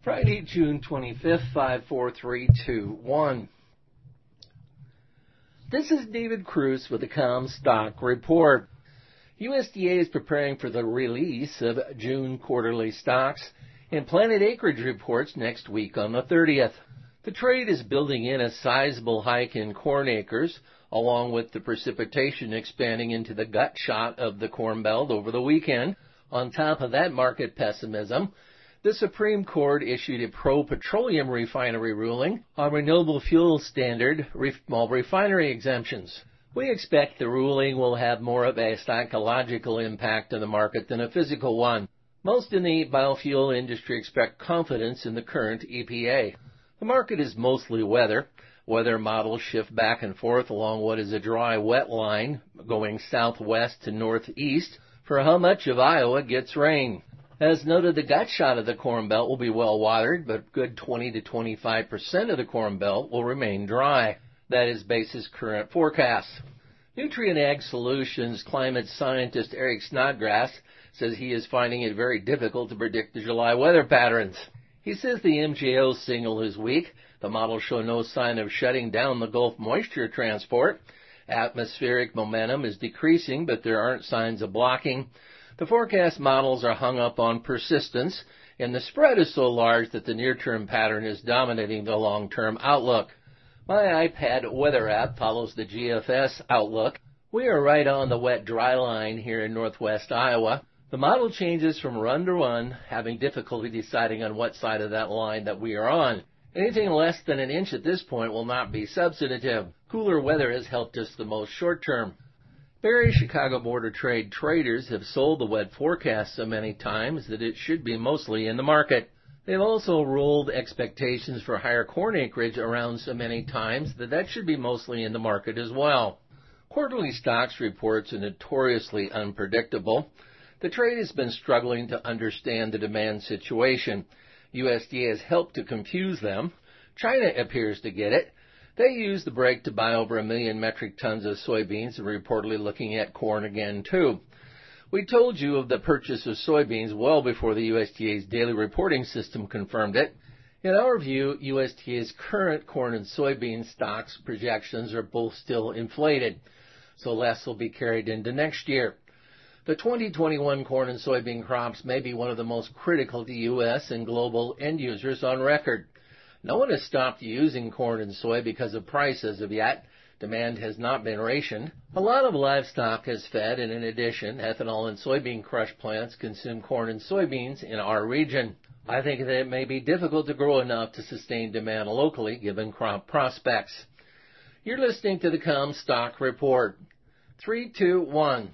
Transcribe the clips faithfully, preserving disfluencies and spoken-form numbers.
Friday, June twenty-fifth, five four three two one. This is David Cruz with the Comstock Report. U S D A is preparing for the release of June quarterly stocks and planted acreage reports next week on the thirtieth. The trade is building in a sizable hike in corn acres, along with the precipitation expanding into the gut shot of the Corn Belt over the weekend. On top of that market pessimism, the Supreme Court issued a pro-petroleum refinery ruling on renewable fuel standard small refinery exemptions. We expect the ruling will have more of a psychological impact on the market than a physical one. Most in the biofuel industry expect confidence in the current E P A. The market is mostly weather. Weather models shift back and forth along what is a dry, wet line going southwest to northeast for how much of Iowa gets rain. As noted, the gut shot of the Corn Belt will be well watered, but good twenty to twenty-five percent of the Corn Belt will remain dry. That is basis current forecasts. Nutrient Ag Solutions climate scientist Eric Snodgrass says he is finding it very difficult to predict the July weather patterns. He says the M J O signal is weak. The models show no sign of shutting down the Gulf moisture transport. Atmospheric momentum is decreasing, but there aren't signs of blocking. The forecast models are hung up on persistence, and the spread is so large that the near-term pattern is dominating the long-term outlook. My iPad weather app follows the G F S outlook. We are right on the wet-dry line here in northwest Iowa. The model changes from run to run, having difficulty deciding on what side of that line that we are on. Anything less than an inch at this point will not be substantive. Cooler weather has helped us the most short-term. Barry Chicago Board of Trade traders have sold the wet forecast so many times that it should be mostly in the market. They've also rolled expectations for higher corn acreage around so many times that that should be mostly in the market as well. Quarterly stocks reports are notoriously unpredictable. The trade has been struggling to understand the demand situation. U S D A has helped to confuse them. China appears to get it. They used the break to buy over a million metric tons of soybeans and are reportedly looking at corn again, too. We told you of the purchase of soybeans well before the U S D A's daily reporting system confirmed it. In our view, U S D A's current corn and soybean stocks projections are both still inflated, so less will be carried into next year. The twenty twenty-one corn and soybean crops may be one of the most critical to U S and global end users on record. No one has stopped using corn and soy because of price as of yet. Demand has not been rationed. A lot of livestock has fed, and in addition, ethanol and soybean crush plants consume corn and soybeans in our region. I think that it may be difficult to grow enough to sustain demand locally given crop prospects. You're listening to the Comstock Report. three two one.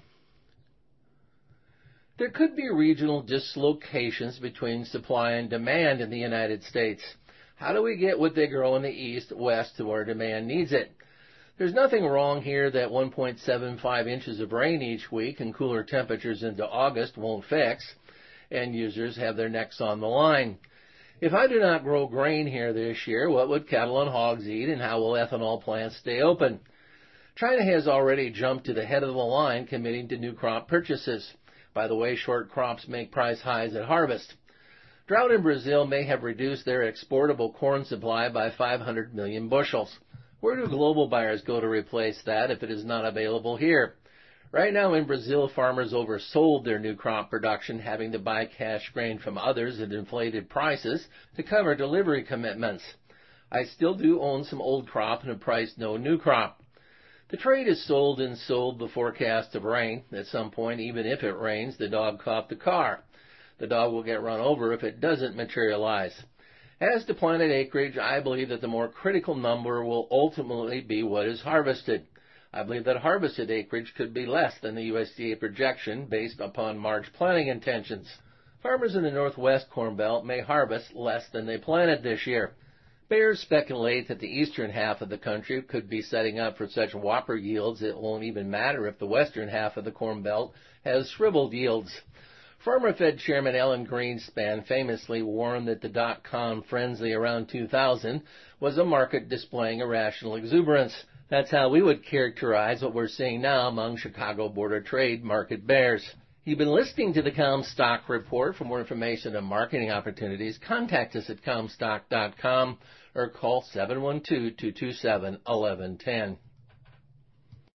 There could be regional dislocations between supply and demand in the United States. How do we get what they grow in the east, west to where demand needs it? There's nothing wrong here that one point seven five inches of rain each week and cooler temperatures into August won't fix. End users have their necks on the line. If I do not grow grain here this year, what would cattle and hogs eat, and how will ethanol plants stay open? China has already jumped to the head of the line, committing to new crop purchases. By the way, short crops make price highs at harvest. Drought in Brazil may have reduced their exportable corn supply by five hundred million bushels. Where do global buyers go to replace that if it is not available here? Right now in Brazil, farmers oversold their new crop production, having to buy cash grain from others at inflated prices to cover delivery commitments. I still do own some old crop and have priced no new crop. The trade is sold and sold the forecast of rain. At some point, even if it rains, the dog caught the car. The dog will get run over if it doesn't materialize. As to planted acreage, I believe that the more critical number will ultimately be what is harvested. I believe that harvested acreage could be less than the U S D A projection based upon March planting intentions. Farmers in the northwest Corn Belt may harvest less than they planted this year. Bears speculate that the eastern half of the country could be setting up for such whopper yields it won't even matter if the western half of the Corn Belt has shriveled yields. Farmer Fed Chairman Alan Greenspan famously warned that the dot-com frenzy around two thousand was a market displaying irrational exuberance. That's how we would characterize what we're seeing now among Chicago Board of Trade market bears. You've been listening to the Comstock Report. For more information on marketing opportunities, contact us at comstock dot com or call seven one two, two two seven, one one one zero.